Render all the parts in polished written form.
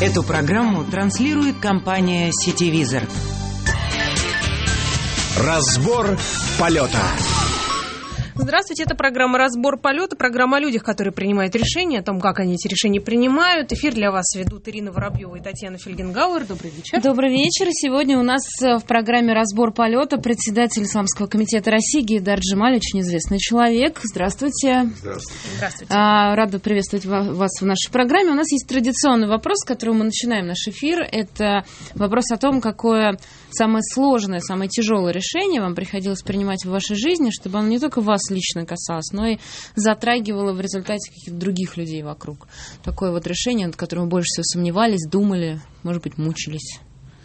Эту программу транслирует компания «Сетевизор». Разбор полета. Здравствуйте, это программа «Разбор полета», программа о людях, которые принимают решения, о том, как они эти решения принимают. Эфир для вас ведут Ирина Воробьева и Татьяна Фельгенгауэр. Добрый вечер. Добрый вечер. Сегодня у нас в программе «Разбор полета» председатель Исламского комитета России Гейдар Джемаль, очень известный человек. Здравствуйте. Здравствуйте. Рада приветствовать вас в нашей программе. У нас есть традиционный вопрос, с которого мы начинаем наш эфир. Это вопрос о том, какое самое сложное, самое тяжелое решение вам приходилось принимать в вашей жизни, чтобы оно не только вас лично касалось, но и затрагивало в результате каких-то других людей вокруг. Такое вот решение, над которым вы больше всего сомневались, думали, может быть, мучились.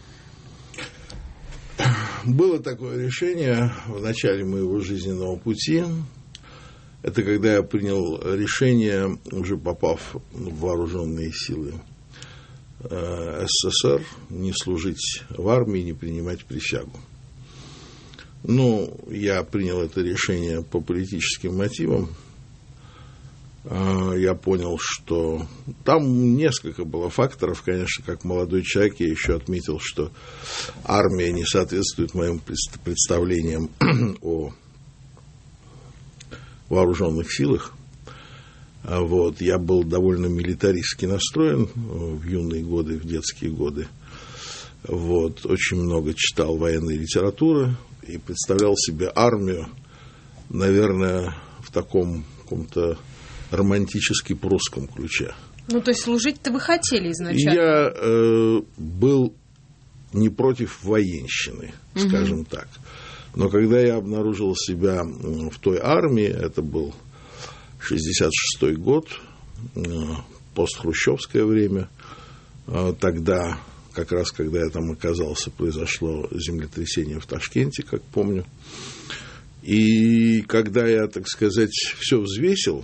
Было такое решение в начале моего жизненного пути. Это когда я принял решение, уже попав в вооруженные силы СССР, не служить в армии, не принимать присягу. Я принял это решение по политическим мотивам. Я понял, что там несколько было факторов. Конечно, как молодой человек я еще отметил, что армия не соответствует моим представлениям о вооруженных силах. Я был довольно милитаристски настроен в юные годы, в детские годы. Очень много читал военной литературы и представлял себе армию, наверное, в таком каком-то романтически прусском ключе. То есть служить-то вы хотели изначально? Я был не против военщины, скажем так. Но когда я обнаружил себя в той армии, это был 1966 год, постхрущевское время, тогда, как раз когда я там оказался, произошло землетрясение в Ташкенте, как помню. И когда я, так сказать, все взвесил,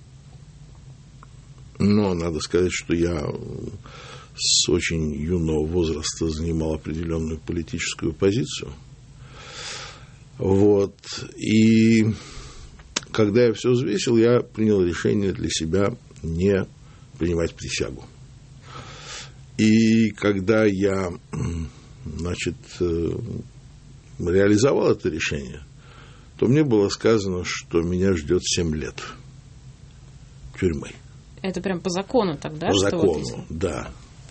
надо сказать, что я с очень юного возраста занимал определенную политическую позицию. И когда я все взвесил, я принял решение для себя не принимать присягу. И когда я, реализовал это решение, то мне было сказано, что меня ждет 7 лет тюрьмы. Это прям по закону тогда? По закону, да.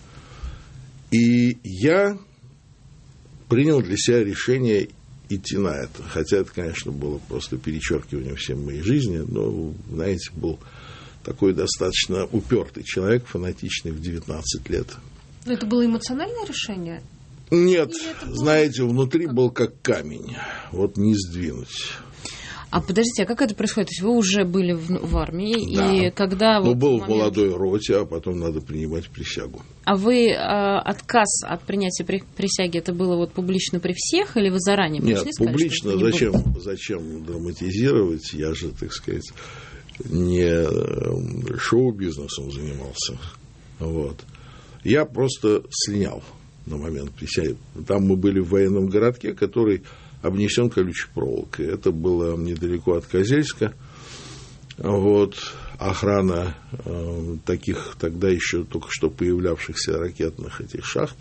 И я принял для себя решение идти на это. Хотя это, конечно, было просто перечеркивание всей моей жизни, но, знаете, был такой достаточно упертый человек, фанатичный в 19 лет. Но это было эмоциональное решение? Нет, знаете, внутри был как камень, не сдвинуть. А подождите, а как это происходит? То есть вы уже были в армии, да. И когда... был в молодой роте, а потом надо принимать присягу. А вы отказ от принятия присяги, это было публично при всех, или вы заранее пришли? Нет, публично, зачем драматизировать? Я же, так сказать, не шоу-бизнесом занимался. Я просто слинял на момент присяги. Там мы были в военном городке, который обнесен колючей проволокой. Это было недалеко от Козельска. Охрана таких тогда еще только что появлявшихся ракетных этих шахт.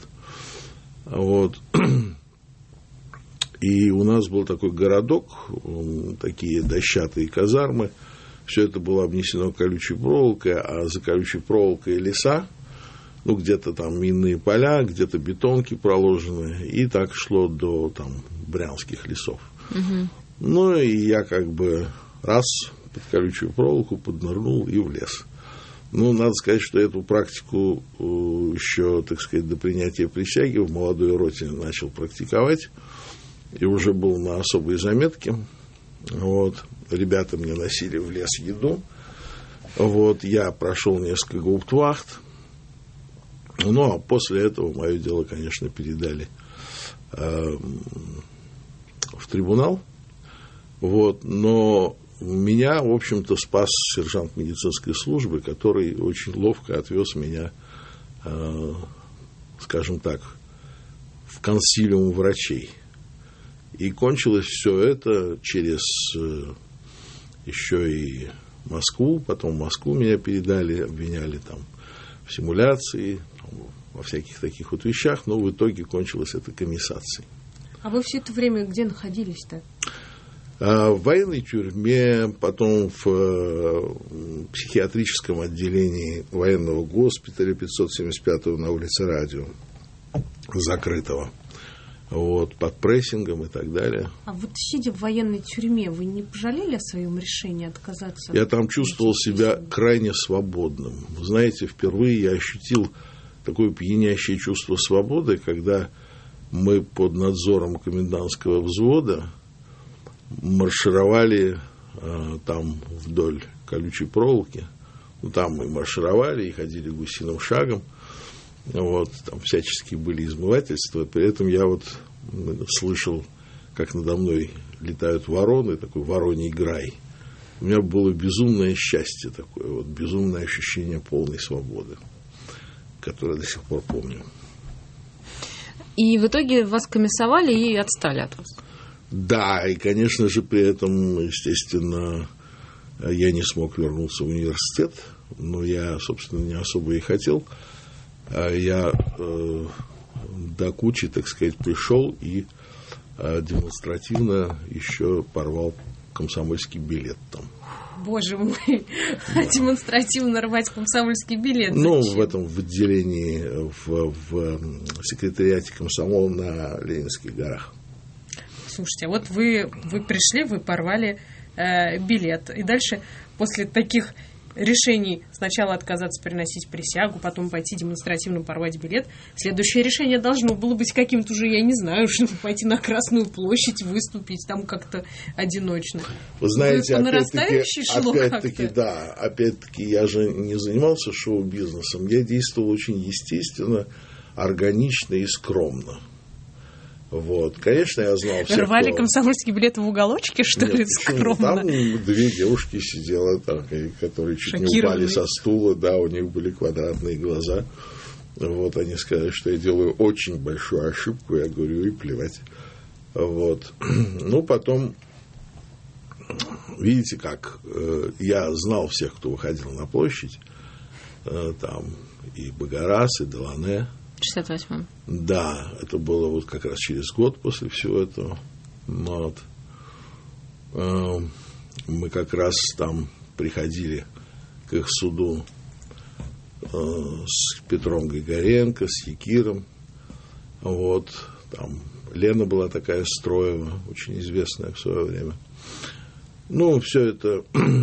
И у нас был такой городок, такие дощатые казармы. Все это было обнесено колючей проволокой, а за колючей проволокой леса. Где-то там минные поля, где-то бетонки проложены, и так шло до брянских лесов. И я раз под колючую проволоку поднырнул и влез. Надо сказать, что эту практику еще, так сказать, до принятия присяги в молодой роте начал практиковать, и уже был на особой заметке. Ребята мне носили в лес еду. Я прошел несколько гауптвахт. А после этого мое дело, конечно, передали в трибунал. Но меня, в общем-то, спас сержант медицинской службы, который очень ловко отвез меня, скажем так, в консилиум врачей. И кончилось все это через еще и Москву. Потом в Москву меня передали, обвиняли там в симуляции, во всяких таких вот вещах, но в итоге кончилось это комиссацией. А вы все это время где находились-то? В военной тюрьме, потом в психиатрическом отделении военного госпиталя 575-го на улице Радио, закрытого, вот, под прессингом и так далее. А вот сидя в военной тюрьме, вы не пожалели о своем решении отказаться? Я там чувствовал себя крайне свободным. Вы знаете, впервые я ощутил такое пьянящее чувство свободы, когда мы под надзором комендантского взвода маршировали там вдоль колючей проволоки. Ну, там мы маршировали и ходили гусиным шагом. Вот, там всяческие были измывательства. При этом я вот слышал, как надо мной летают вороны, такой вороний грай. У меня было безумное счастье такое, вот, безумное ощущение полной свободы, которое до сих пор помню. И в итоге вас комиссовали и отстали от вас? Да, и, конечно же, при этом, естественно, я не смог вернуться в университет, но я, собственно, не особо и хотел. Я до кучи, так сказать, пришел и демонстративно еще порвал комсомольский билет там. Боже мой, да. Демонстративно рвать комсомольский билет. Ну, зачем? в этом в отделении, в секретариате комсомола на Ленинских горах. Слушайте, вот вы пришли, вы порвали билет. И дальше, после таких решений, сначала отказаться приносить присягу, потом пойти демонстративно порвать билет, следующее решение должно было быть каким-то уже, я не знаю, чтобы пойти на Красную площадь, выступить там как-то одиночно. Вы знаете, опять-таки, да, опять-таки я же не занимался шоу-бизнесом, я действовал очень естественно, органично и скромно. Вот. Конечно, я знал всех, рвали комсомольские билеты в уголочке, что ли, скромно? Там две девушки сидела, там, которые чуть не упали со стула, да, у них были квадратные глаза. Вот, они сказали, что я делаю очень большую ошибку, я говорю, и плевать. Вот. Ну, потом, видите как, я знал всех, кто выходил на площадь, там и Багарас, и Делане. В 68-м. Да, это было вот как раз через год после всего этого. Вот. Мы как раз там приходили к их суду с Петром Григоренко, с Якиром. Вот. Там Лена была такая Строева, очень известная в свое время. Ну, все это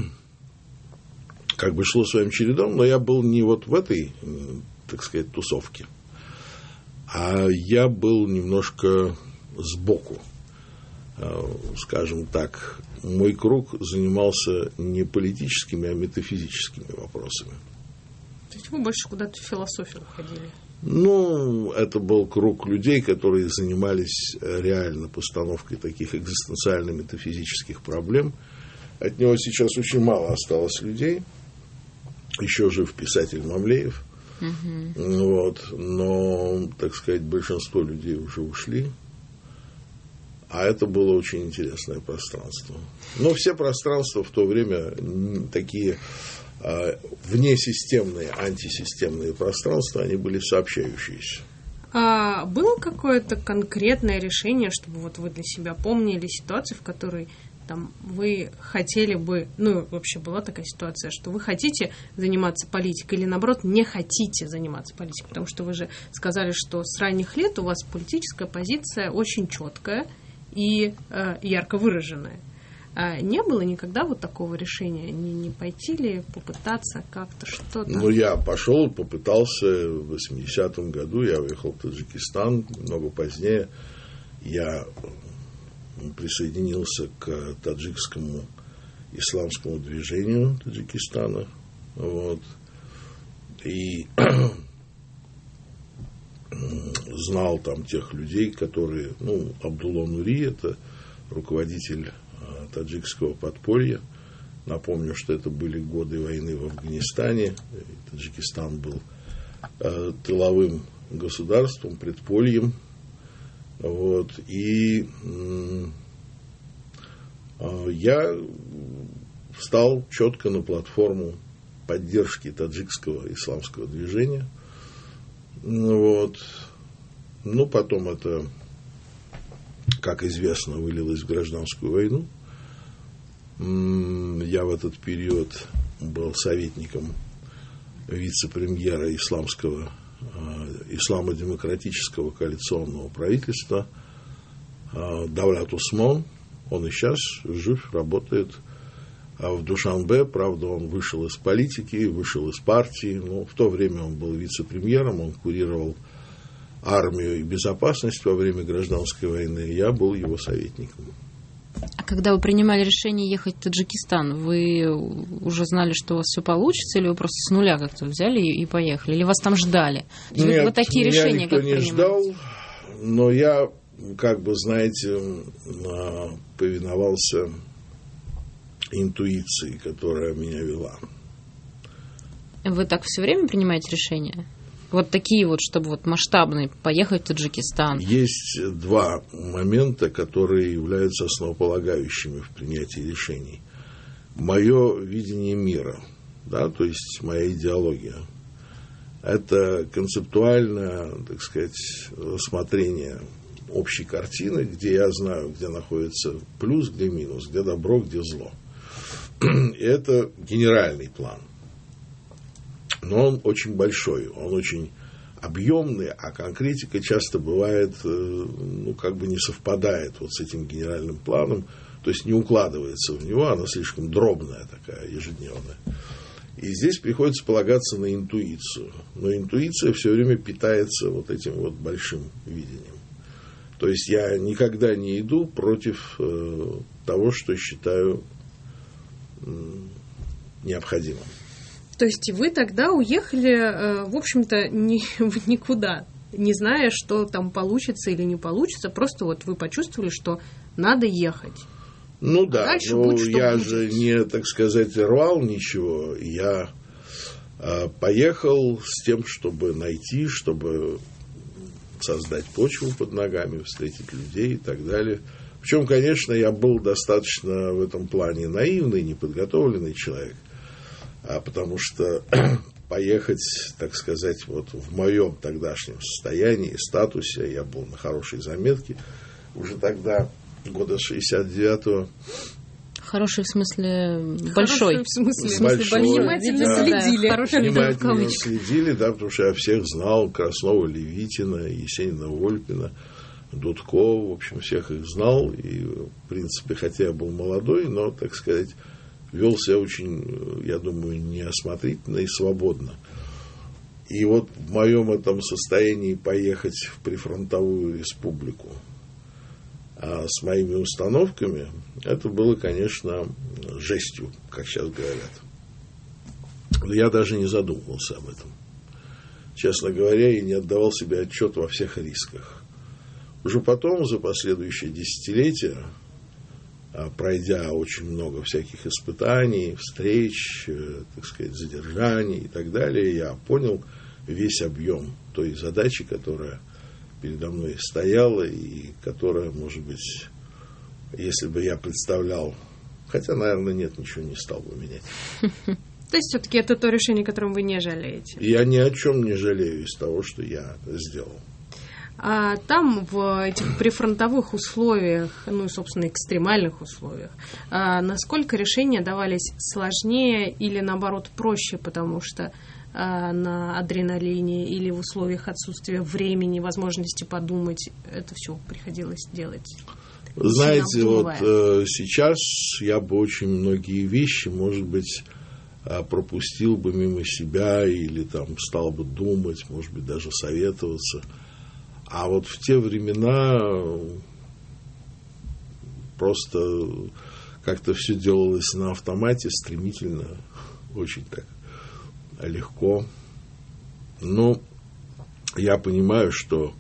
как бы шло своим чередом, но я был не вот в этой, так сказать, тусовке. А я был немножко сбоку, скажем так. Мой круг занимался не политическими, а метафизическими вопросами. То есть вы больше куда-то в философию уходили? Ну, это был круг людей, которые занимались реально постановкой таких экзистенциально-метафизических проблем. От него сейчас очень мало осталось людей. Еще жив писатель Мамлеев. Вот, но, так сказать, большинство людей уже ушли, а это было очень интересное пространство. Но все пространства в то время такие внесистемные, антисистемные пространства, они были сообщающиеся. А было какое-то конкретное решение, чтобы вот вы для себя помнили ситуацию, в которой там, вы хотели бы, ну, вообще была такая ситуация, что вы хотите заниматься политикой или, наоборот, не хотите заниматься политикой, потому что вы же сказали, что с ранних лет у вас политическая позиция очень четкая и ярко выраженная. А не было никогда вот такого решения? Не пойти ли, попытаться как-то что-то? Ну, я пошел, попытался в 80-м году, я уехал в Таджикистан, много позднее я присоединился к таджикскому исламскому движению Таджикистана. Вот. И знал там тех людей, которые... Ну, Абдулла Нури, это руководитель таджикского подполья. Напомню, что это были годы войны в Афганистане. Таджикистан был тыловым государством, предпольем. Вот, и я встал четко на платформу поддержки таджикского исламского движения. Вот. Ну, потом это, как известно, вылилось в гражданскую войну. Я в этот период был советником вице-премьера исламо-демократического коалиционного правительства Давлат Усмон. Он и сейчас жив, работает в Душанбе. Правда, он вышел из политики, вышел из партии. Но в то время он был вице-премьером, он курировал армию и безопасность во время гражданской войны. Я был его советником. А когда вы принимали решение ехать в Таджикистан, вы уже знали, что у вас все получится, или вы просто с нуля как-то взяли и поехали? Или вас там ждали? Нет, вот такие решения, никто как не ждал, но я, как бы, знаете, повиновался интуиции, которая меня вела. Вы так все время принимаете решения? Вот такие вот, чтобы вот масштабные, поехать в Таджикистан. Есть два момента, которые являются основополагающими в принятии решений. Мое видение мира, да, то есть моя идеология. Это концептуальное, так сказать, рассмотрение общей картины, где я знаю, где находится плюс, где минус, где добро, где зло. И это генеральный план. Но он очень большой, он очень объемный, а конкретика часто бывает, ну, как бы не совпадает вот с этим генеральным планом, то есть не укладывается в него, она слишком дробная такая, ежедневная. И здесь приходится полагаться на интуицию. Но интуиция все время питается вот этим вот большим видением. То есть я никогда не иду против того, что считаю необходимым. То есть вы тогда уехали, в общем-то, в никуда, не зная, что там получится или не получится, просто вот вы почувствовали, что надо ехать. Ну да, дальше но будет, я будет. же не, так сказать, рвал ничего, я поехал с тем, чтобы найти, чтобы создать почву под ногами, встретить людей и так далее. Причем, конечно, я был достаточно в этом плане наивный, неподготовленный человек. Потому что поехать, так сказать, вот в моем тогдашнем состоянии, статусе, я был на хорошей заметке, уже тогда, года 69-го. Хороший в смысле большой. Хороший в смысле Большой, внимательно да. следили. Внимательно следили, да, потому что я всех знал, Краснова, Левитина, Есенина, Вольпина, Дудкова, в общем, всех их знал, и, в принципе, хотя я был молодой, но, так сказать, вел себя очень, я думаю, неосмотрительно и свободно. И вот в моем этом состоянии поехать в прифронтовую республику с моими установками, это было, конечно, жестью, как сейчас говорят. Но я даже не задумывался об этом. Честно говоря, и не отдавал себе отчет во всех рисках. Уже потом, за последующие десятилетия, пройдя очень много всяких испытаний, встреч, так сказать, задержаний и так далее, я понял весь объем той задачи, которая передо мной стояла и которая, может быть, если бы я представлял, хотя, наверное, нет, ничего не стал бы менять. То есть все-таки это то решение, которым вы не жалеете? Я ни о чем не жалею из того, что я сделал. А там, в этих прифронтовых условиях, ну и, собственно, экстремальных условиях, насколько решения давались сложнее или, наоборот, проще, потому что на адреналине или в условиях отсутствия времени, возможности подумать, это все приходилось делать? Знаете, вот сейчас я бы очень многие вещи, может быть, пропустил бы мимо себя или там стал бы думать, может быть, даже советоваться. А вот в те времена просто как-то все делалось на автомате, стремительно, очень так легко. Но я понимаю, что,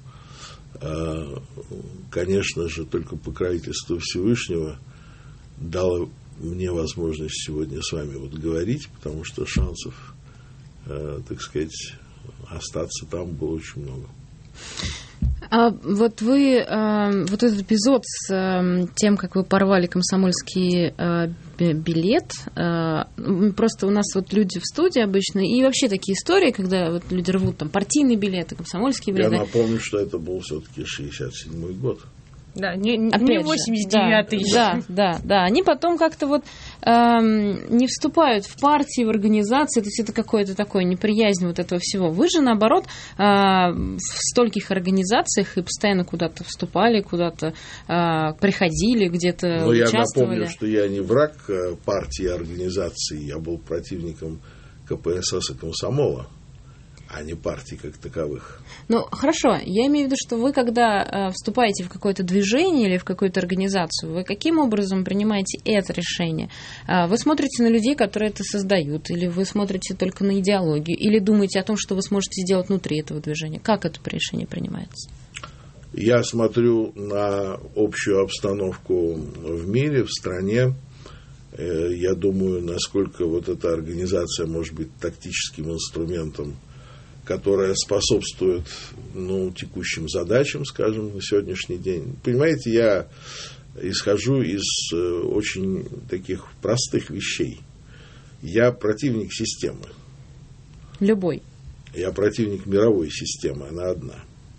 конечно же, только покровительство Всевышнего дало мне возможность сегодня с вами вот говорить, потому что шансов, так сказать, остаться там было очень много. А вот вы, вот этот эпизод с тем, как вы порвали комсомольский билет. Просто у нас вот люди в студии обычно, и вообще такие истории, когда вот люди рвут там партийные билеты, комсомольские билеты. Я напомню, что это был все-таки 67-й год. Да, не 89-й. Да. Они потом как-то вот не вступают в партии, в организации, то есть это какое-то такое неприязнь вот этого всего. Вы же, наоборот, в стольких организациях и постоянно куда-то вступали, куда-то приходили, где-то участвовали. Я напомню, что я не враг партии и организации, я был противником КПСС и комсомола, а не партий как таковых. Ну, хорошо. Я имею в виду, что вы, когда вступаете в какое-то движение или в какую-то организацию, вы каким образом принимаете это решение? Вы смотрите на людей, которые это создают, или вы смотрите только на идеологию, или думаете о том, что вы сможете сделать внутри этого движения? Как это решение принимается? Я смотрю на общую обстановку в мире, в стране. Я думаю, насколько вот эта организация может быть тактическим инструментом, которая способствует текущим задачам, скажем, на сегодняшний день. Понимаете, я исхожу из очень таких простых вещей. Я противник системы. Любой. Я противник мировой системы, она одна.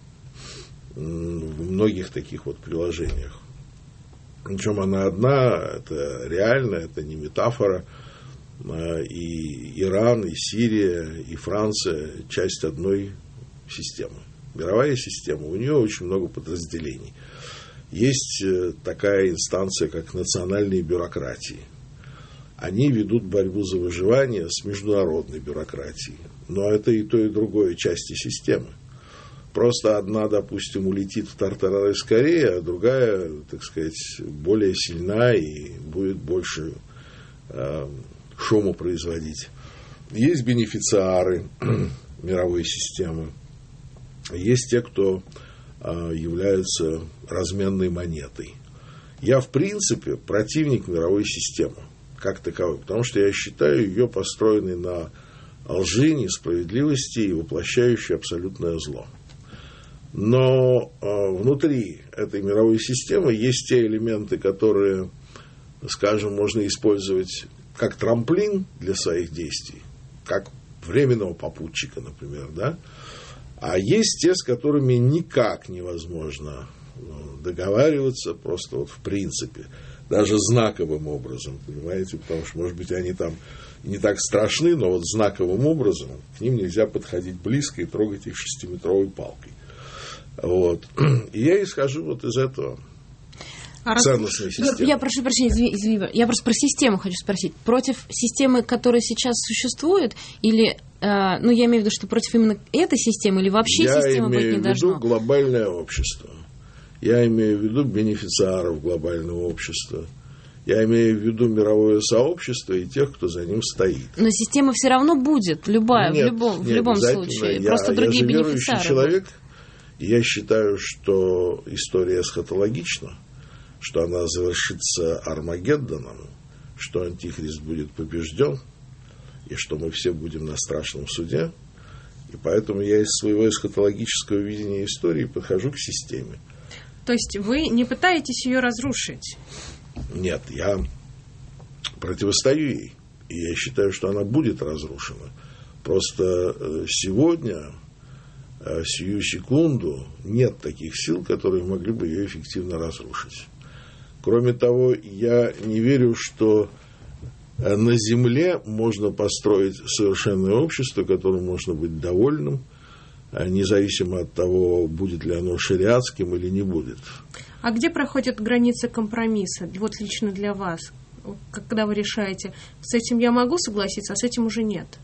В многих таких вот приложениях. Причем она одна, это реально, это не метафора. И Иран, и Сирия, и Франция – часть одной системы. Мировая система, у нее очень много подразделений. Есть такая инстанция, как национальные бюрократии. Они ведут борьбу за выживание с международной бюрократией. Но это и то, и другое части системы. Просто одна, допустим, улетит в тартарары скорее, а другая, так сказать, более сильна и будет больше шуму производить. Есть бенефициары мировой системы, есть те, кто являются разменной монетой. Я, в принципе, противник мировой системы как таковой, потому что я считаю ее построенной на лжи, несправедливости и воплощающей абсолютное зло. Но внутри этой мировой системы есть те элементы, которые, скажем, можно использовать как трамплин для своих действий, как временного попутчика, например, да? А есть те, с которыми никак невозможно договариваться, просто вот в принципе, даже знаковым образом, понимаете, потому что, может быть, они там не так страшны, но вот знаковым образом к ним нельзя подходить близко и трогать их 6-метровой палкой. Вот. И я исхожу вот из этого. Ценностная система. Я прошу прощения, извини, я просто про систему хочу спросить. Против системы, которая сейчас существует, или, я имею в виду, что против именно этой системы, или вообще системы быть не должно? Я имею в виду глобальное общество. Я имею в виду бенефициаров глобального общества. Я имею в виду мировое сообщество и тех, кто за ним стоит. Но система все равно будет, любая, Нет, в любом случае. Просто другие бенефициары. Я верующий человек, и я считаю, что история эсхатологична, что она завершится Армагеддоном, что Антихрист будет побежден, и что мы все будем на страшном суде. И поэтому я из своего эсхатологического видения истории подхожу к системе. То есть вы не пытаетесь ее разрушить? Нет, я противостою ей. И я считаю, что она будет разрушена. Просто сегодня, сию секунду, нет таких сил, которые могли бы ее эффективно разрушить. Кроме того, я не верю, что на Земле можно построить совершенное общество, которым можно быть довольным, независимо от того, будет ли оно шариатским или не будет. А где проходит граница компромисса? Вот лично для вас, когда вы решаете, с этим я могу согласиться, а с этим уже нет?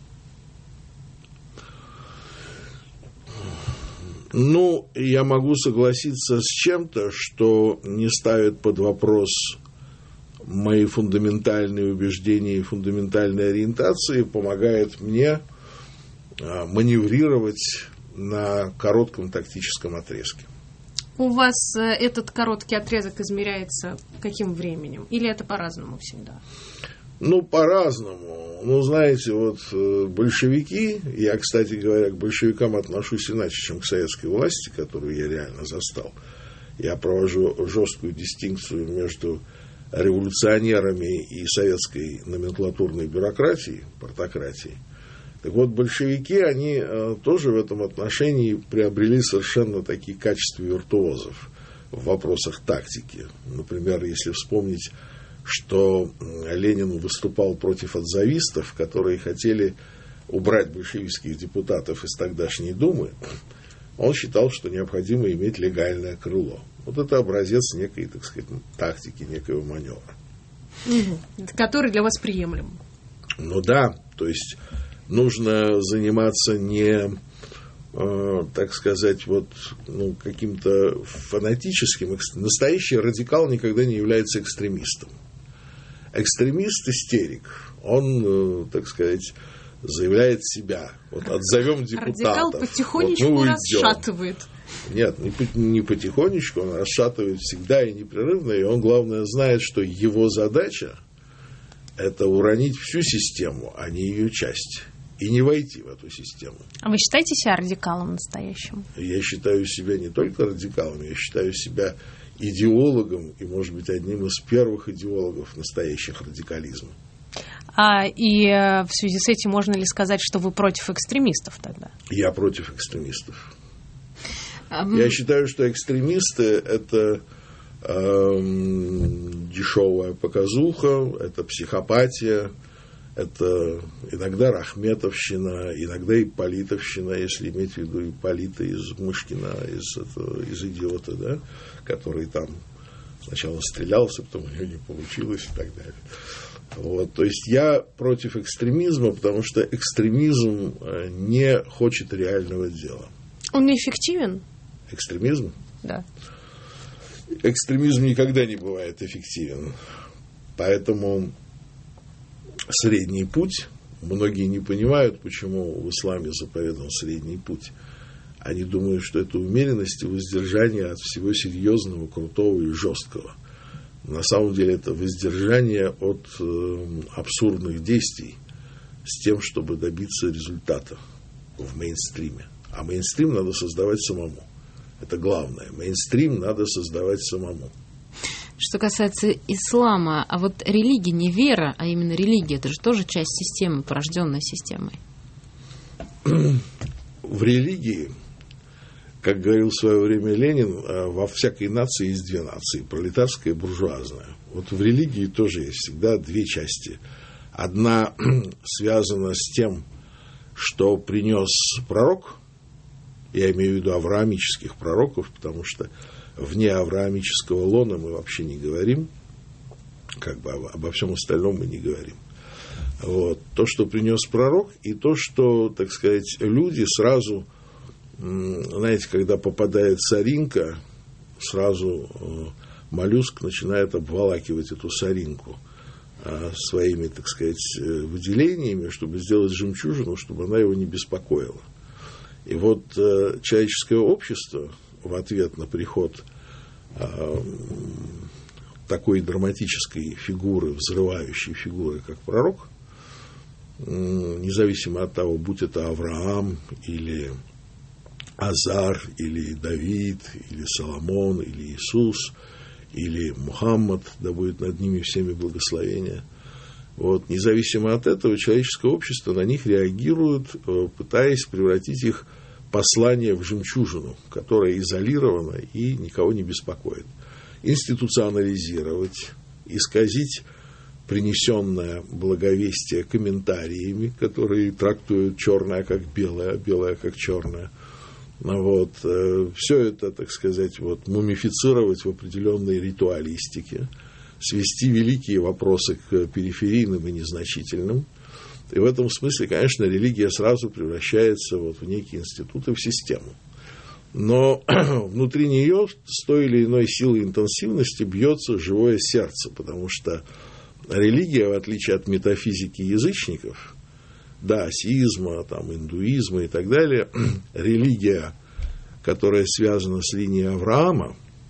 Я могу согласиться с чем-то, что не ставит под вопрос мои фундаментальные убеждения и фундаментальные ориентации, помогает мне маневрировать на коротком тактическом отрезке. У вас этот короткий отрезок измеряется каким временем? Или это по-разному всегда? По-разному. Знаете, вот большевики, я, кстати говоря, к большевикам отношусь иначе, чем к советской власти, которую я реально застал. Я провожу жесткую дистинкцию между революционерами и советской номенклатурной бюрократией, партократией. Так вот, большевики, они тоже в этом отношении приобрели совершенно такие качества виртуозов в вопросах тактики. Например, если вспомнить, что Ленин выступал против отзывистов, которые хотели убрать большевистских депутатов из тогдашней Думы, он считал, что необходимо иметь легальное крыло. Вот это образец некой, так сказать, тактики, некого маневра. Который для вас приемлем. Ну да, то есть нужно заниматься не, так сказать, вот, каким-то фанатическим. Настоящий радикал никогда не является экстремистом. Экстремист, истерик, он, так сказать, заявляет себя. Вот отзовем депутатов. Радикал потихонечку расшатывает. Нет, не потихонечку, он расшатывает всегда и непрерывно, и он, главное, знает, что его задача – это уронить всю систему, а не ее часть, и не войти в эту систему. А вы считаете себя радикалом настоящим? Я считаю себя не только радикалом, я считаю себя идеологом и, может быть, одним из первых идеологов настоящих радикализма. И в связи с этим можно ли сказать, что вы против экстремистов тогда? Я против экстремистов. Я считаю, что экстремисты – это дешевая показуха, это психопатия, это иногда рахметовщина, иногда ипполитовщина, если иметь в виду Ипполита из Мышкина, из «Идиота», да, который там сначала стрелялся, потом у него не получилось и так далее. Вот, то есть я против экстремизма, потому что экстремизм не хочет реального дела. Он неэффективен? Экстремизм? Да. Экстремизм никогда не бывает эффективен. Поэтому средний путь, многие не понимают, почему в исламе заповедан средний путь. Они думают, что это умеренность и воздержание от всего серьезного, крутого и жесткого. На самом деле это воздержание от абсурдных действий с тем, чтобы добиться результата в мейнстриме. А мейнстрим надо создавать самому. Это главное. Мейнстрим надо создавать самому. Что касается ислама, а вот религия не вера, а именно религия, это же тоже часть системы, порожденная системой. В религии, как говорил в свое время Ленин, во всякой нации есть две нации, пролетарская и буржуазная. Вот в религии тоже есть всегда две части. Одна связана с тем, что принес пророк, я имею в виду авраамических пророков, потому что вне авраамического лона мы вообще не говорим, как бы обо всем остальном мы не говорим. Вот. То, что принес пророк, и то, что, так сказать, люди сразу, знаете, когда попадает соринка, сразу моллюск начинает обволакивать эту соринку своими, так сказать, выделениями, чтобы сделать жемчужину, чтобы она его не беспокоила. И вот человеческое общество в ответ на приход такой драматической фигуры, взрывающей фигуры, как пророк, независимо от того, будь это Авраам, или Азар, или Давид, или Соломон, или Иисус, или Мухаммад, да будет над ними всеми благословения. Вот, независимо от этого, человеческое общество на них реагирует, пытаясь превратить их послание в жемчужину, которая изолирована и никого не беспокоит. Институционализировать, исказить принесенное благовестие комментариями, которые трактуют черное как белое, а белое как черное. Вот. Все это, так сказать, вот, мумифицировать в определенной ритуалистике, свести великие вопросы к периферийным и незначительным. И в этом смысле, конечно, религия сразу превращается вот в некий институт и в систему. Но внутри нее с той или иной силой интенсивности бьется живое сердце, потому что религия, в отличие от метафизики язычников, даосизма, там, индуизма и так далее, религия, которая связана с линией Авраама,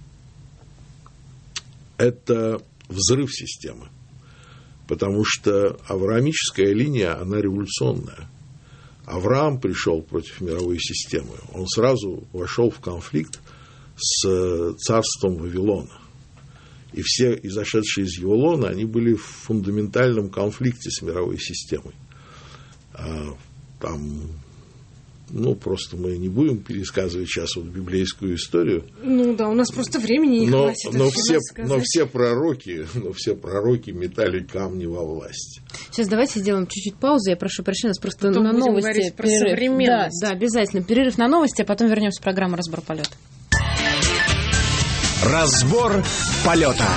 это взрыв системы. Потому что авраамическая линия, она революционная. Авраам пришел против мировой системы. Он сразу вошел в конфликт с царством Вавилона. И все изошедшие из его лона, они были в фундаментальном конфликте с мировой системой. Там, просто мы не будем пересказывать сейчас вот библейскую историю. Ну да, у нас просто времени не хватит. Но все пророки метали камни во власть. Сейчас давайте сделаем чуть-чуть паузу. Я прошу прощения, у нас просто на новости про современность. Да, обязательно. Перерыв на новости, а потом вернемся в программу «Разбор полета». Разбор полета.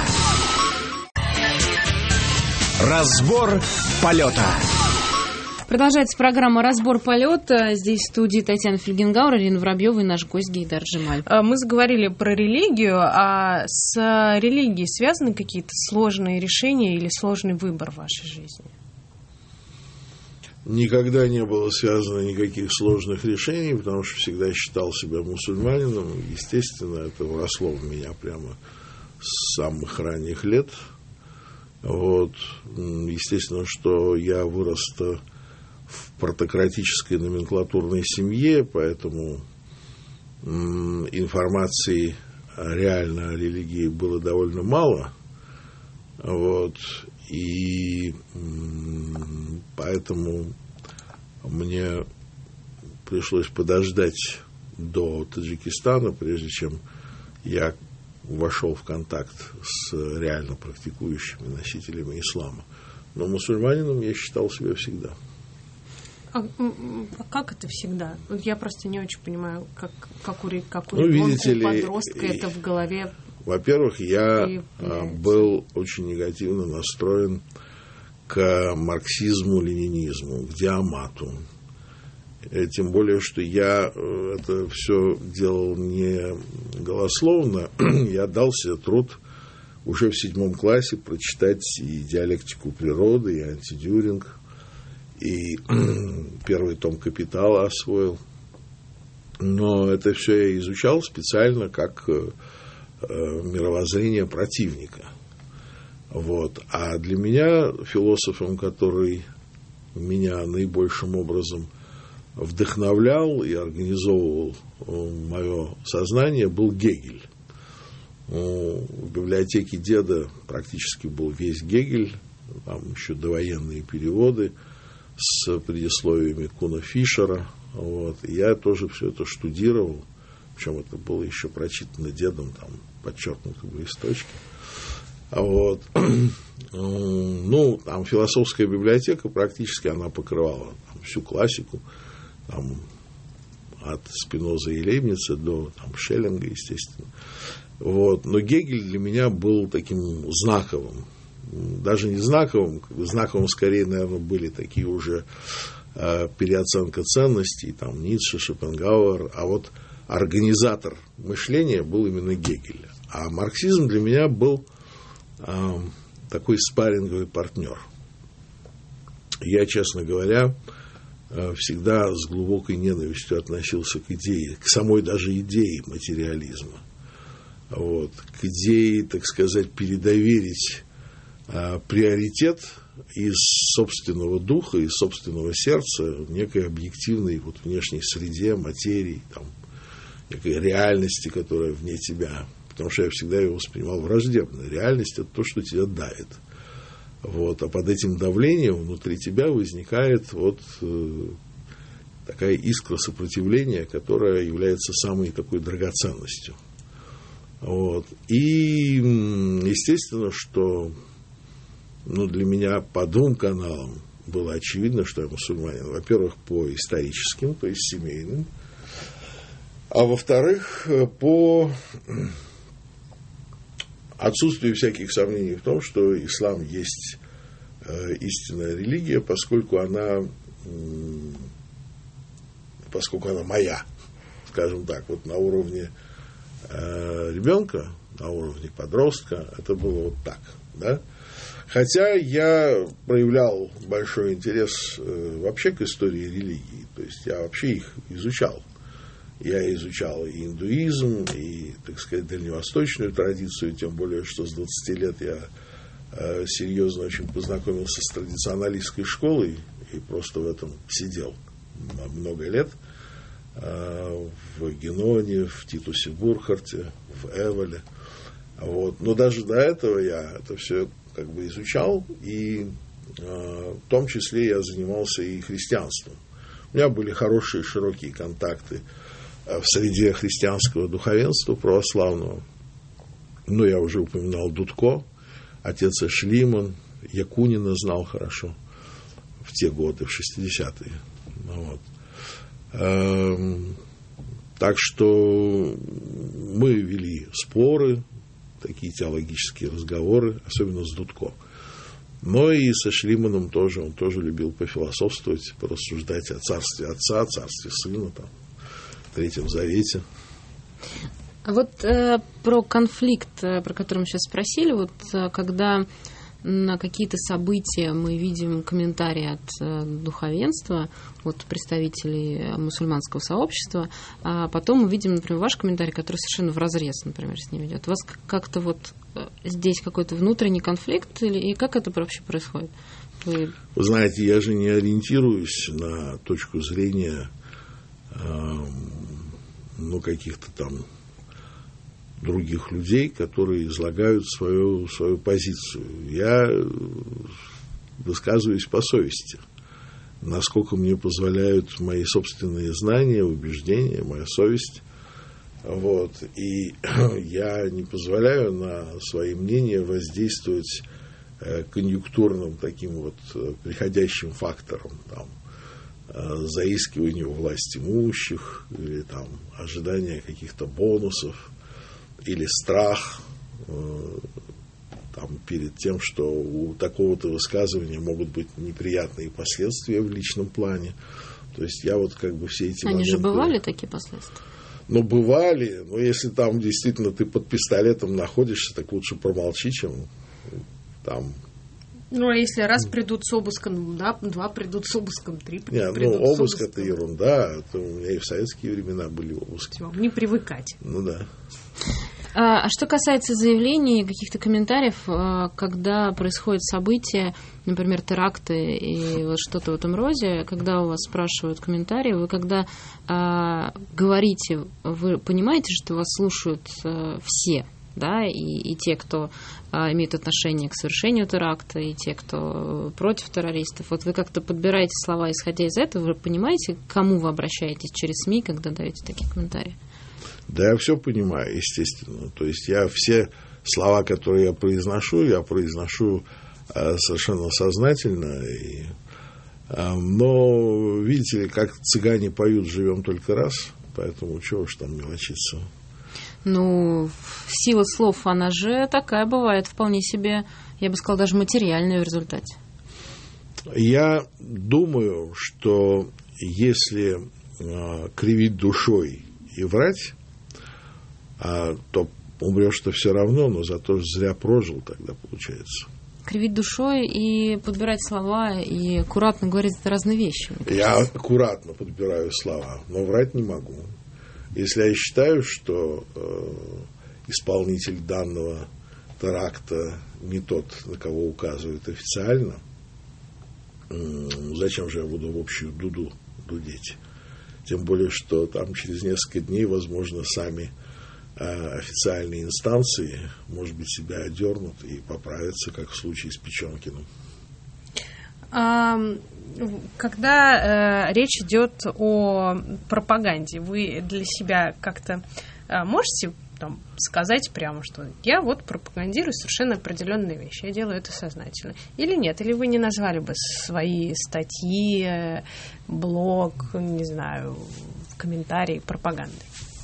Разбор полета. Продолжается программа «Разбор полета». Здесь в студии Татьяна Фельгенгауэр, Ирина Воробьева и наш гость Гейдар Джемаль. Мы заговорили про религию, а с религией связаны какие-то сложные решения или сложный выбор в вашей жизни? Никогда не было связано никаких сложных решений, потому что всегда считал себя мусульманином. Естественно, это вросло в меня прямо с самых ранних лет. Вот. Естественно, что я вырос в протократической номенклатурной семье, поэтому информации реально о религии было довольно мало. Вот. И поэтому мне пришлось подождать до Таджикистана, прежде чем я вошел в контакт с реально практикующими носителями ислама. Но мусульманином я считал себя всегда. А как это всегда? Вот я просто не очень понимаю, как у подростка это в голове. Во-первых, я был очень негативно настроен к марксизму-ленинизму, к диамату. Тем более, что я это все делал не голословно. Я дал себе труд уже в 7 классе прочитать и «Диалектику природы», и «Антидюринг», и первый том «Капитала» освоил. Но это все я изучал специально как мировоззрение противника. Вот. А для меня философом, который меня наибольшим образом вдохновлял и организовывал мое сознание, был Гегель. В библиотеке деда практически был весь Гегель, там еще довоенные переводы с предисловиями Куна Фишера. Вот. И я тоже все это штудировал, причем это было еще прочитано дедом, там подчеркнуто в листочке. Вот. Там философская библиотека практически она покрывала всю классику, там, от Спиноза и Лейбница до Шеллинга, естественно. Вот. Но Гегель для меня был таким знаковым. Даже не знаковым, знаковым скорее, наверное, были такие уже переоценка ценностей, там Ницше, Шопенгауэр, а вот организатор мышления был именно Гегель. А марксизм для меня был такой спарринговый партнер. Я, честно говоря, всегда с глубокой ненавистью относился к идее, к самой даже идее материализма. Вот, к идее, так сказать, передоверить приоритет из собственного духа, из собственного сердца в некой объективной внешней среде, материи, некой реальности, которая вне тебя. Потому что я всегда его воспринимал враждебно. Реальность – это то, что тебя давит. Вот. А под этим давлением внутри тебя возникает такая искра сопротивления, которая является самой такой драгоценностью. Вот. И естественно, что для меня по 2 каналам было очевидно, что я мусульманин. Во-первых, по историческим, то есть семейным. А во-вторых, по отсутствию всяких сомнений в том, что ислам есть истинная религия, поскольку она моя, скажем так, на уровне ребенка, на уровне подростка, это было так, да? Хотя я проявлял большой интерес вообще к истории религии, то есть я вообще их изучал. Я изучал и индуизм, и, так сказать, дальневосточную традицию, тем более, что с 20 лет я серьезно очень познакомился с традиционалистской школой и просто в этом сидел много лет. В Геноне, в Титусе Бурхарте, в Эволе. Вот. Но даже до этого я это все как бы изучал, и в том числе я занимался и христианством. У меня были хорошие, широкие контакты в среде христианского духовенства православного. Ну, я уже упоминал Дудко, отец Шлиман, Якунина знал хорошо в те годы, в 60-е. Вот. Так что мы вели споры, такие теологические разговоры, особенно с Дудко. Но и со Шлиманом тоже, он тоже любил пофилософствовать, порассуждать о царстве Отца, царстве Сына, там, Третьем Завете. А вот про конфликт, про который мы сейчас спросили, вот когда на какие-то события мы видим комментарии от духовенства, от представителей мусульманского сообщества, а потом мы видим, например, ваш комментарий, который совершенно вразрез, например, с ним идет. У вас как-то вот здесь какой-то внутренний конфликт, и как это вообще происходит? Вы знаете, я же не ориентируюсь на точку зрения каких-то там других людей, которые излагают свою позицию. Я высказываюсь по совести, насколько мне позволяют мои собственные знания, убеждения, моя совесть. Вот. И я не позволяю на свои мнения воздействовать конъюнктурным таким вот приходящим фактором, там, заискиванию власть имущих, или там ожидание каких-то бонусов, или страх там, перед тем, что у такого-то высказывания могут быть неприятные последствия в личном плане. То есть я вот как бы все эти моменты... Они же бывали такие последствия? Ну, бывали, но если там действительно ты под пистолетом находишься, так лучше промолчи, чем там... Ну, а если раз придут с обыском, да, два придут с обыском, три придут с обыском. Обыск – это ерунда. Это у меня и в советские времена были обыски. Вам не привыкать. Ну, да. А что касается заявлений, каких-то комментариев, когда происходят события, например, теракты и вот что-то в этом роде, когда у вас спрашивают комментарии, вы когда говорите, вы понимаете, что вас слушают все, да, и те, кто имеют отношение к совершению теракта, и те, кто против террористов. Вот вы как-то подбираете слова, исходя из этого, вы понимаете, к кому вы обращаетесь через СМИ, когда даете такие комментарии? Да, я все понимаю, естественно. То есть я все слова, которые я произношу совершенно сознательно. Но, видите ли, как цыгане поют, живем только раз, поэтому чего уж там мелочиться. Ну, сила слов, она же такая бывает, вполне себе, я бы сказала, даже материальная в результате. Я думаю, что если кривить душой и врать, то умрешь-то все равно, но зато зря прожил тогда, получается. Кривить душой и подбирать слова, и аккуратно говорить — это разные вещи. Я аккуратно подбираю слова, но врать не могу. Если я считаю, что исполнитель данного теракта не тот, на кого указывают официально, зачем же я буду в общую дуду дудеть? Тем более, что там через несколько дней, возможно, сами официальные инстанции, может быть, себя одернут и поправятся, как в случае с Печенкиным. Когда речь идет о пропаганде, вы для себя как-то можете там сказать прямо, что я вот пропагандирую совершенно определенные вещи, я делаю это сознательно, или нет? Или вы не назвали бы свои статьи, блог, не знаю, комментарии пропагандой?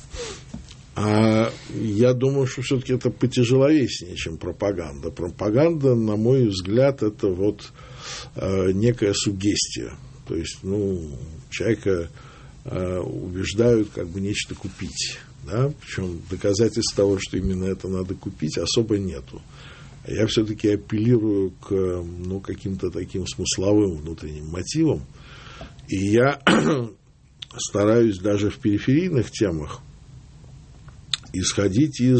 Я думаю, что все-таки это потяжеловеснее, чем пропаганда. Пропаганда, на мой взгляд, это вот некая суггестия. То есть, человека убеждают как бы нечто купить. Да? Причем доказательств того, что именно это надо купить, особо нету. Я все-таки апеллирую к каким-то таким смысловым внутренним мотивам. И я стараюсь даже в периферийных темах исходить из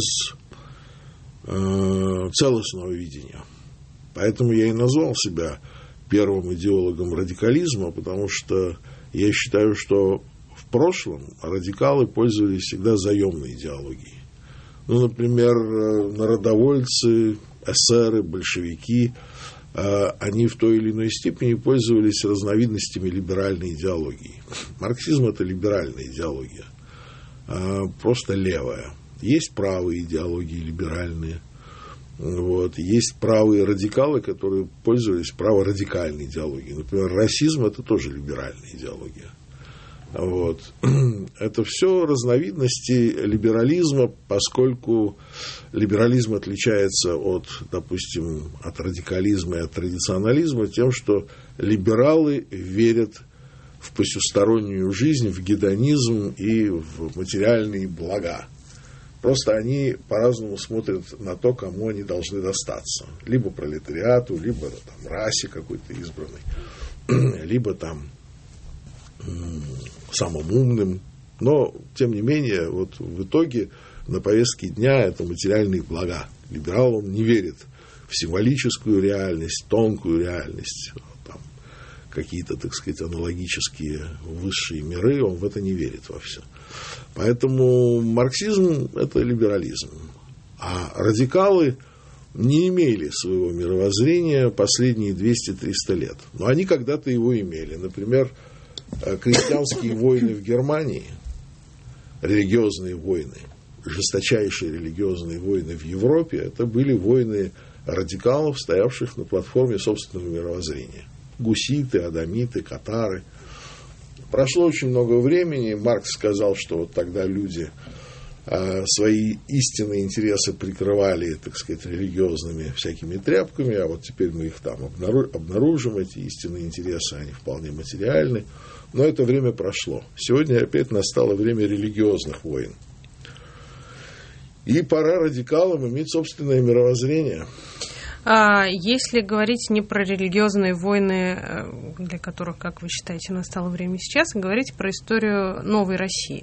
целостного видения. Поэтому я и назвал себя первым идеологом радикализма, потому что я считаю, что в прошлом радикалы пользовались всегда заемной идеологией. Ну, например, народовольцы, эсеры, большевики, они в той или иной степени пользовались разновидностями либеральной идеологии. Марксизм – это либеральная идеология, просто левая. Есть правые идеологии либеральные, вот. Есть правые радикалы, которые пользовались праворадикальной идеологией. Например, расизм – это тоже либеральная идеология. Вот. Это все разновидности либерализма, поскольку либерализм отличается от, допустим, от радикализма и от традиционализма тем, что либералы верят в посюстороннюю жизнь, в гедонизм и в материальные блага. Просто они по-разному смотрят на то, кому они должны достаться. Либо пролетариату, либо там, расе какой-то избранной, либо там самым умным. Но, тем не менее, вот в итоге на повестке дня это материальные блага. Либерал, он не верит в символическую реальность, тонкую реальность, там, какие-то, так сказать, аналогические высшие миры, он в это не верит во все. Поэтому марксизм – это либерализм. А радикалы не имели своего мировоззрения последние 200-300 лет. Но они когда-то его имели. Например, крестьянские войны в Германии, религиозные войны, жесточайшие религиозные войны в Европе, это были войны радикалов, стоявших на платформе собственного мировоззрения. Гуситы, адамиты, катары. Прошло очень много времени. Маркс сказал, что вот тогда люди свои истинные интересы прикрывали, так сказать, религиозными всякими тряпками, а вот теперь мы их там обнаружим, эти истинные интересы, они вполне материальны. Но это время прошло. Сегодня опять настало время религиозных войн. И пора радикалам иметь собственное мировоззрение. Если говорить не про религиозные войны, для которых, как вы считаете, настало время сейчас, а говорить про историю новой России.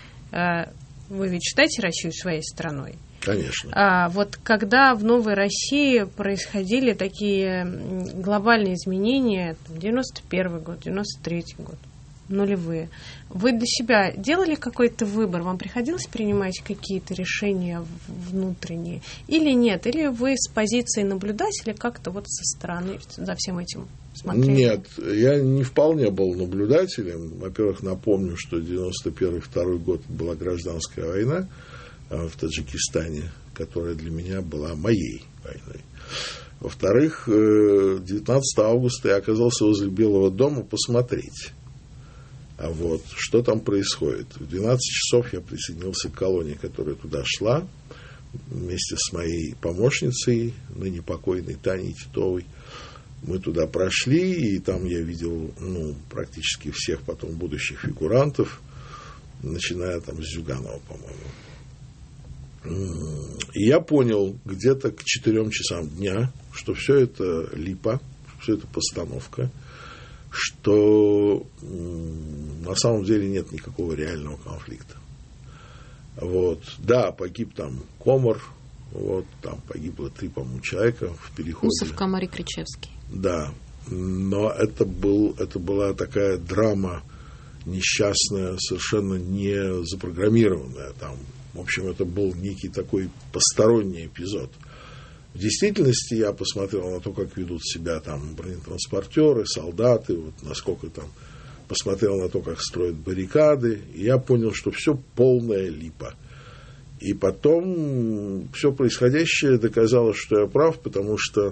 Вы ведь считаете Россию своей страной? Конечно. Вот когда в новой России происходили такие глобальные изменения, 91 год, 93 год, нулевые, вы для себя делали какой-то выбор? Вам приходилось принимать какие-то решения внутренние? Или нет? Или вы с позиции наблюдателя как-то вот со стороны за всем этим смотрели? Нет, я не вполне был наблюдателем. Во-первых, напомню, что 91-2 год была гражданская война в Таджикистане, которая для меня была моей войной. Во-вторых, 19 августа я оказался возле Белого дома посмотреть. А вот, что там происходит? В 12 часов я присоединился к колонне, которая туда шла, вместе с моей помощницей, ныне покойной Таней Титовой. Мы туда прошли, и там я видел практически всех потом будущих фигурантов, начиная там с Зюганова, по-моему. И я понял где-то к 4 часам дня, что все это липа, все это постановка, что на самом деле нет никакого реального конфликта. Вот. Да, погиб там Комар, вот, там погибло 3, по-моему, человека в переходе. Усов, Комар и Кричевский. Да, но это была такая драма несчастная, совершенно не запрограммированная. Там, в общем, это был некий такой посторонний эпизод. В действительности я посмотрел на то, как ведут себя там бронетранспортеры, солдаты, вот насколько там, посмотрел на то, как строят баррикады, и я понял, что все полная липа. И потом все происходящее доказало, что я прав, потому что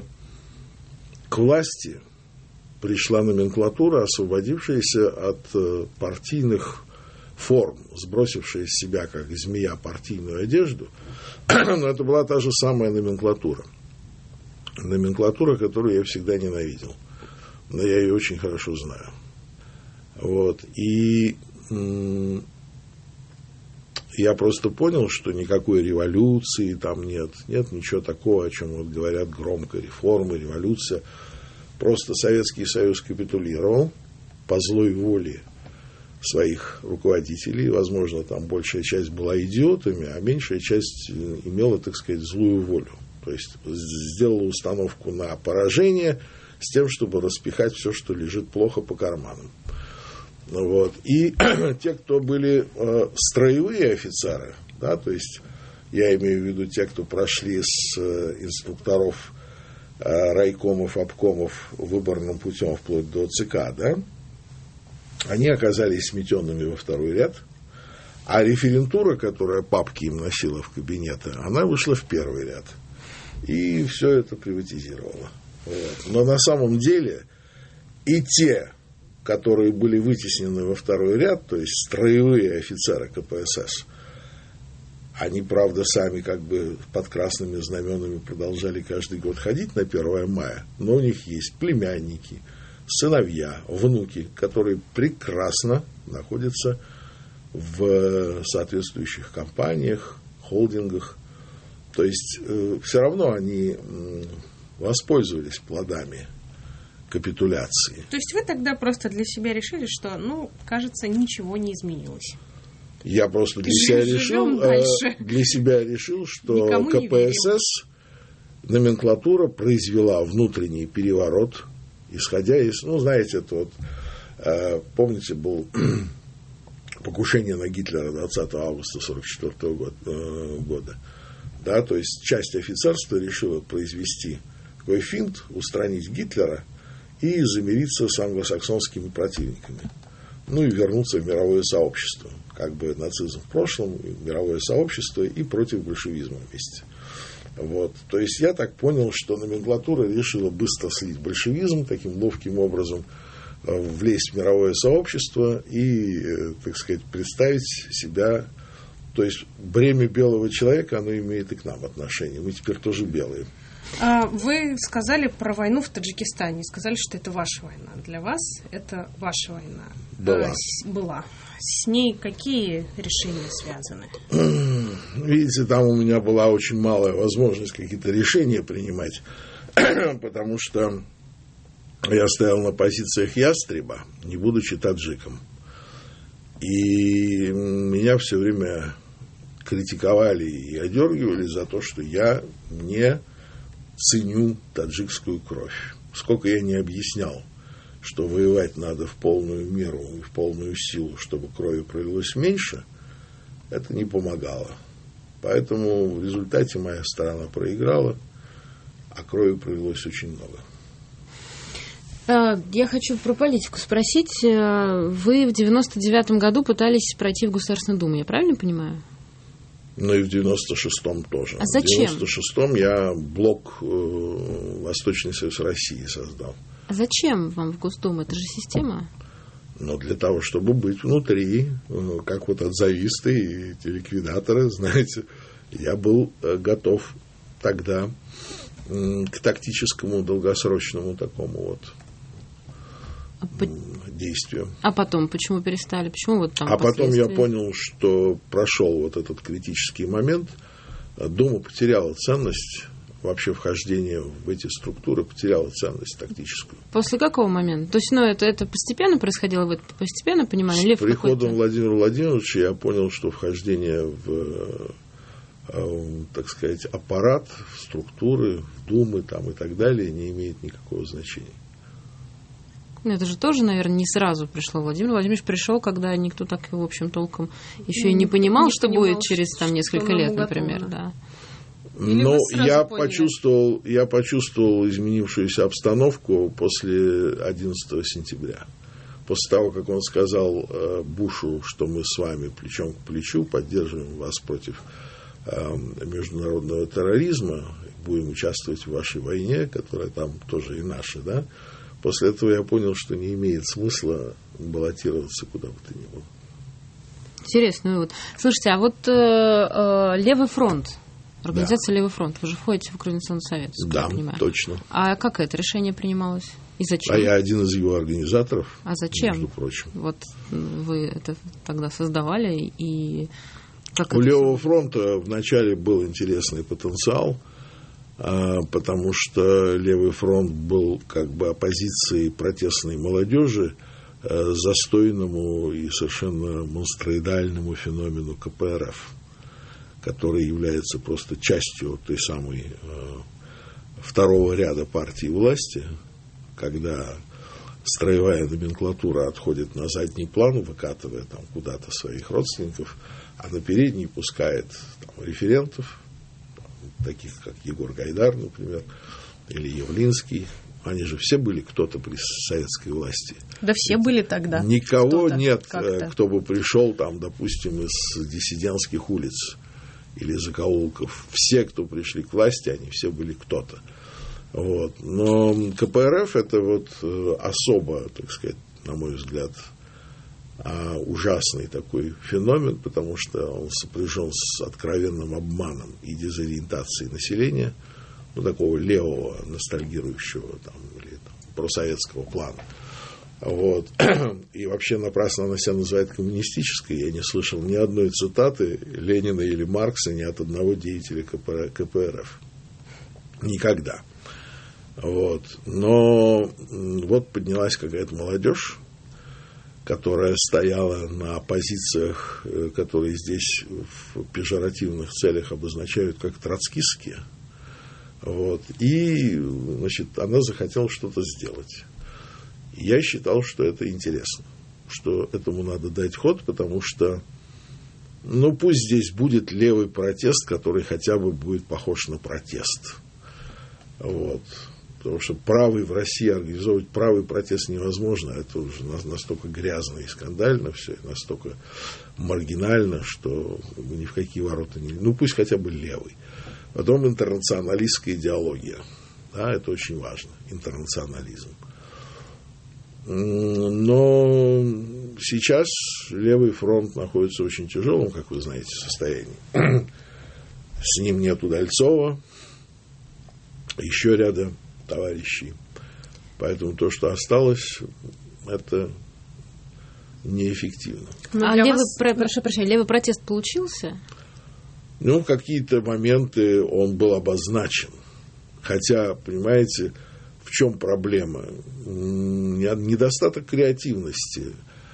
к власти пришла номенклатура, освободившаяся от партийных форм, сбросившая с себя, как змея, партийную одежду. Но это была та же самая номенклатура. Номенклатура, которую я всегда ненавидел. Но я ее очень хорошо знаю. Вот. И я просто понял, что никакой революции там нет. Нет ничего такого, о чем вот говорят громко. Реформа, революция. Просто Советский Союз капитулировал по злой воле своих руководителей. Возможно, там большая часть была идиотами, а меньшая часть имела, так сказать, злую волю. То есть сделала установку на поражение с тем, чтобы распихать все, что лежит плохо, по карманам. Вот. И те, кто были строевые офицеры, да, то есть я имею в виду те, кто прошли с инструкторов райкомов, обкомов выборным путем вплоть до ЦК, да, они оказались сметенными во второй ряд, а референтура, которая папки им носила в кабинеты, она вышла в первый ряд. И все это приватизировало. Вот. Но на самом деле и те, которые были вытеснены во второй ряд, то есть строевые офицеры КПСС, они, правда, сами как бы под красными знаменами продолжали каждый год ходить на 1 мая, но у них есть племянники, сыновья, внуки, которые прекрасно находятся в соответствующих компаниях, холдингах. То есть все равно они воспользовались плодами капитуляции. То есть вы тогда просто для себя решили, что, кажется, ничего не изменилось. Я просто для себя решил, что никому КПСС номенклатура произвела внутренний переворот, исходя из, знаете, это вот, помните, был покушение на Гитлера 20 августа 1944 года. Да, то есть часть офицерства решила произвести такой финт, устранить Гитлера и замириться с англосаксонскими противниками. И вернуться в мировое сообщество. Как бы нацизм в прошлом, мировое сообщество и против большевизма вместе. Вот. То есть я так понял, что номенклатура решила быстро слить большевизм, таким ловким образом влезть в мировое сообщество и, так сказать, представить себя. То есть бремя белого человека, оно имеет и к нам отношение. Мы теперь тоже белые. Вы сказали про войну в Таджикистане. Сказали, что это ваша война. Для вас это ваша война. Была. С ней какие решения связаны? Видите, там у меня была очень малая возможность какие-то решения принимать, потому что я стоял на позициях ястреба, не будучи таджиком. И меня все время критиковали и одергивали за то, что я не ценю таджикскую кровь. Сколько я не объяснял, что воевать надо в полную меру и в полную силу, чтобы крови пролилось меньше, это не помогало. Поэтому в результате моя сторона проиграла, а крови пролилось очень много. Я хочу про политику спросить. Вы в 99-м году пытались пройти в Государственную Думу, я правильно понимаю? И в 96-м тоже. А зачем? В 96-м я блок Восточный Союз России создал. А зачем вам в Госдуму? Это же система. Для того, чтобы быть внутри, как вот отзависты и эти ликвидаторы, знаете, я был готов тогда к тактическому, долгосрочному такому действию. А потом почему перестали? Почему вот там? А потом я понял, что прошел вот этот критический момент, Дума потеряла ценность, вообще вхождение в эти структуры потеряло ценность тактическую. После какого момента? То есть, это постепенно происходило, вы постепенно понимали? С приходом Владимира Владимировича я понял, что вхождение в, так сказать, аппарат, в структуры, в Думы там, и так далее не имеет никакого значения. Это же тоже, наверное, не сразу пришло. Владимир Владимирович пришел, когда никто так, в общем, толком еще и не понимал, что будет через несколько лет, например. Да. Но я почувствовал изменившуюся обстановку после 11 сентября. После того, как он сказал Бушу, что мы с вами плечом к плечу поддерживаем вас против международного терроризма, будем участвовать в вашей войне, которая там тоже и наша, да. После этого я понял, что не имеет смысла баллотироваться куда бы то ни было. Интересно. Слушайте, а вот Левый фронт, организация Левый фронт, вы же входите в Координационный совет, да, я понимаю. Точно. А как это решение принималось? И зачем? А я один из его организаторов. А зачем? Между прочим. Вот вы это тогда создавали, и как у Левого фронта вначале был интересный потенциал, потому что Левый фронт был как бы оппозицией протестной молодежи застойному и совершенно монстроидальному феномену КПРФ, который является просто частью той самой второго ряда партии власти, когда строевая номенклатура отходит на задний план, выкатывая там куда-то своих родственников, а на передний пускает там референтов, таких как Егор Гайдар, например, или Явлинский. Они же все были кто-то при советской власти. Да все были тогда. Никого нет, кто бы пришел там, допустим, из диссидентских улиц или закоулков. Все, кто пришли к власти, они все были кто-то. Вот. Но КПРФ это вот особо, так сказать, на мой взгляд, ужасный такой феномен, потому что он сопряжен с откровенным обманом и дезориентацией населения, ну, такого левого, ностальгирующего там, или там, просоветского плана. Вот. И вообще напрасно она себя называет коммунистической. Я не слышал ни одной цитаты Ленина или Маркса ни от одного деятеля КПРФ. Никогда. Вот. Но вот поднялась какая-то молодежь, которая стояла на позициях, которые здесь в пежоративных целях обозначают как троцкистские. Вот. И, значит, она захотела что-то сделать. Я считал, что это интересно, что этому надо дать ход, потому что, ну, пусть здесь будет левый протест, который хотя бы будет похож на протест. Вот. Потому что правый в России, организовывать правый протест невозможно. Это уже настолько грязно и скандально все, настолько маргинально, что ни в какие ворота не... Ну, пусть хотя бы левый. Потом интернационалистская идеология. Да, это очень важно, интернационализм. Но сейчас левый фронт находится в очень тяжелом, как вы знаете, состоянии. С ним нет Удальцова, еще ряда товарищей. Поэтому то, что осталось, это неэффективно. Прошу прощения, левый протест получился? Ну, в какие-то моменты он был обозначен. Хотя, понимаете, в чем проблема? Недостаток креативности.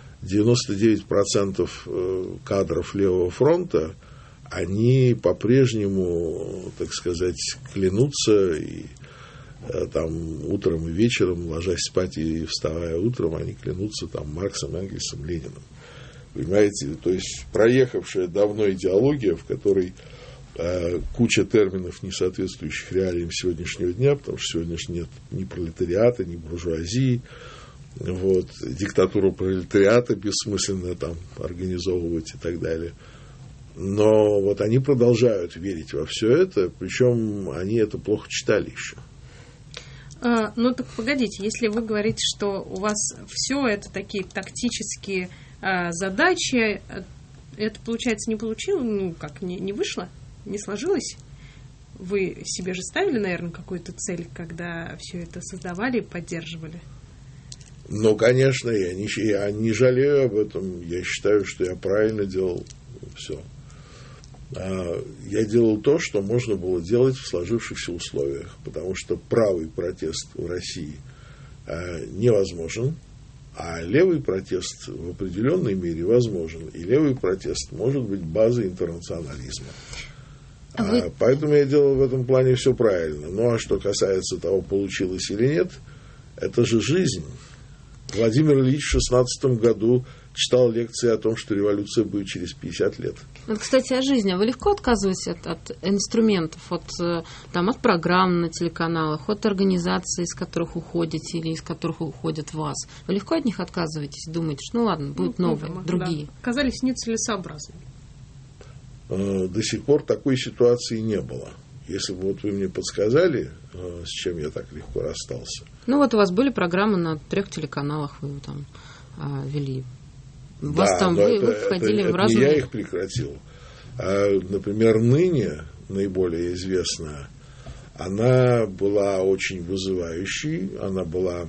99% кадров левого фронта, они по-прежнему, так сказать, клянутся и там утром и вечером, ложась спать и вставая утром, они клянутся там Марксом, Энгельсом, Лениным. Понимаете, то есть проехавшая давно идеология, в которой куча терминов, не соответствующих реалиям сегодняшнего дня, потому что сегодня же нет ни пролетариата, ни буржуазии. Вот, диктатуру пролетариата бессмысленно там организовывать и так далее. Но вот они продолжают верить во все это, причем они это плохо читали еще. Ну так погодите, если вы говорите, что у вас все это такие тактические задачи, это, получается, не получилось, ну как, не вышло, не сложилось? Вы себе же ставили, наверное, какую-то цель, когда все это создавали и поддерживали? Ну, конечно, я не жалею об этом. Я считаю, что я правильно делал все. Я делал то, что можно было делать в сложившихся условиях, потому что правый протест в России невозможен, а левый протест в определенной мере возможен. И левый протест может быть базой интернационализма. Поэтому я делал в этом плане все правильно. Ну, а что касается того, получилось или нет, это же жизнь. Владимир Ильич в 16 году читал лекции о том, что революция будет через 50 лет. Вот, кстати, о жизни. Вы легко отказываетесь от инструментов, от программ на телеканалах, от организаций, из которых уходите или из которых уходят вас? Вы легко от них отказываетесь? Думаете, что ну ладно, будут новые, другие? Да. Казались нецелесообразными. До сих пор такой ситуации не было. Если бы вот вы мне подсказали, с чем я так легко расстался. Ну вот у вас были программы на 3 телеканалах, вы там вели. Вас там, вы входили в разные... Не я их прекратил. Например, ныне, наиболее известная, она была очень вызывающей, она была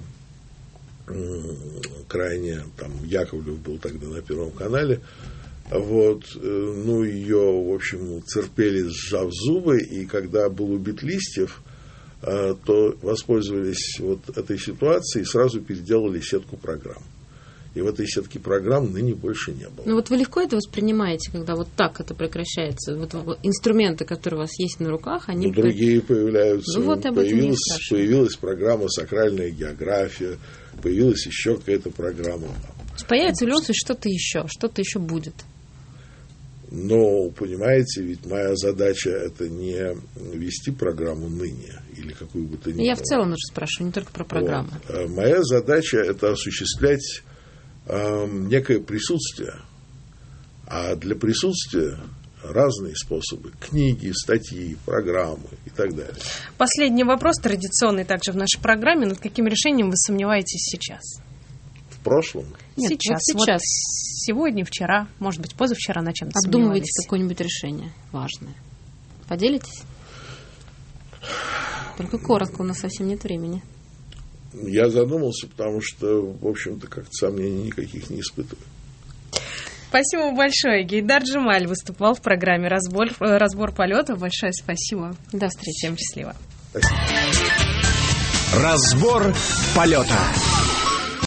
крайне, там, Яковлев был тогда на Первом канале, вот, ну, ее, в общем, терпели, сжав зубы, и когда был убит Листьев, то воспользовались вот этой ситуацией и сразу переделали сетку программ. И в этой сетке программ ныне больше не было. Ну вот вы легко это воспринимаете, когда вот так это прекращается? Вот инструменты, которые у вас есть на руках, они... Ну, другие появляются. Ну, вот об этом я появилась программа «Сакральная география», появилась еще какая-то программа. Появится ли что-то еще будет? Но, понимаете, ведь моя задача – это не вести программу ныне или какую бы то ни было. Я в целом уже спрашиваю, не только про программу. Вот. Моя задача – это осуществлять некое присутствие. А для присутствия разные способы. Книги, статьи, программы и так далее. Последний вопрос, традиционный также в нашей программе. Над каким решением вы сомневаетесь сейчас? В прошлом? Нет, сейчас. Вот сейчас. Сегодня, вчера, может быть, позавчера на чем-то обдумываете сомневались. какое-нибудь решение важное. Поделитесь? Только коротко, у нас совсем нет времени. Я задумался, потому что, в общем-то, как-то сомнений никаких не испытываю. Спасибо большое. Гейдар Джемаль выступал в программе «Разбор полета». Большое спасибо. До встречи. Всем счастливо. Спасибо. Разбор полета.